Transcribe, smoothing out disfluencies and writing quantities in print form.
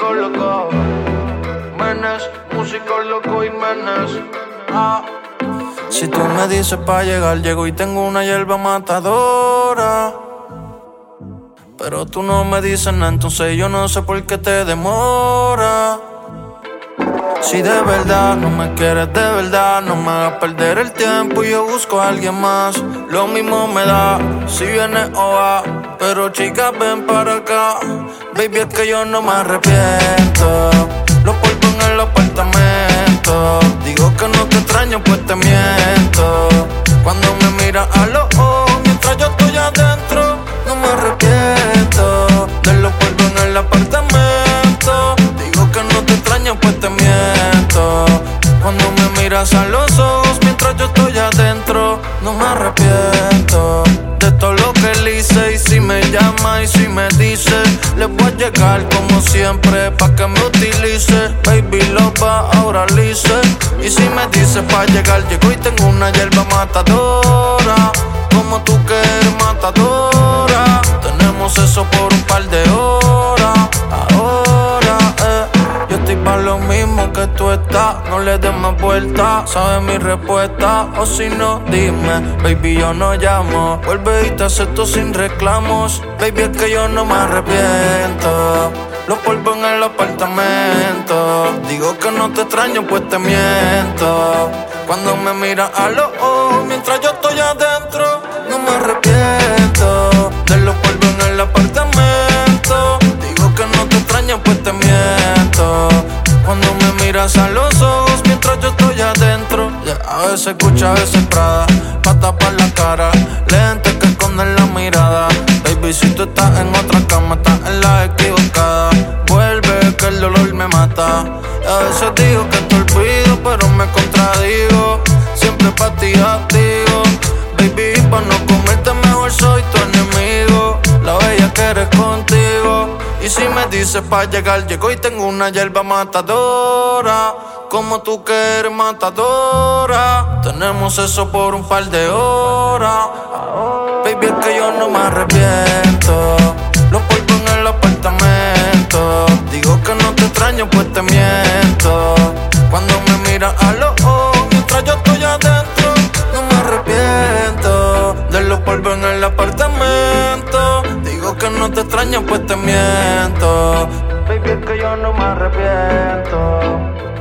músico loco. Menes, músico loco y menes. Si tú me dices pa' llegar, llego y tengo una hierba matadora. Pero tú no me dices nada, entonces yo no sé por qué te demora. Si de verdad no me quieres, de verdad no me hagas perder el tiempo y yo busco a alguien más. Lo mismo me da si vienes o va, pero chicas ven para acá. Baby, es que yo no me arrepiento. Los polvos en el apartamento. Digo que no te extraño, pues te miento. Cuando me miras a los ojos mientras yo estoy adentro, no me arrepiento de los polvos en el apartamento. Digo que no te extraño, pues te miento. Cuando me miras a los ojos mientras yo estoy adentro, no me arrepiento de todo lo que le hice. Y si me llama y si me dice, le voy a llegar como siempre pa' que me utilice. Baby, lo va ahora lice. Y si me dice pa' llegar, llego y tengo una hierba matadora. Como tú que eres matadora. Tenemos eso por un par de horas. Ahora, yo estoy pa' lo mismo que tú estás. No le des más vuelta, sabes mi respuesta. O si no, dime, baby, yo no llamo. Vuelve y te acepto sin reclamos. Baby, es que yo no me arrepiento. Los polvos en el apartamento. Digo que no te extraño, pues te miento. Cuando me miras a los ojos mientras yo estoy adentro, no me arrepiento de los polvos en el apartamento. Digo que no te extraño, pues te miento. Cuando me miras a los ojos mientras yo estoy adentro, a veces escucha, a veces Prada, pa' tapar la cara, lentes que esconden la mirada. Baby, si tú estás en otra cama, estás en la equivocada. Vuelve que el dolor me mata. A veces digo que te olvido, pero me contradigo. Siempre pa' ti activo. Baby, pa' no comerte mejor soy tu enemigo. La bella que eres contigo. Y si me dices pa' llegar, llego y tengo una hierba matadora. Como tú que eres matadora. Tenemos eso por un par de horas. Baby, es que yo no me arrepiento. Los polvos en el apartamento. Digo que no te extraño, pues te miento. Cuando me miras a los ojos mientras yo estoy adentro, no me arrepiento de los polvos en el apartamento. Digo que no te extraño, pues te miento. Baby, es que yo no me arrepiento.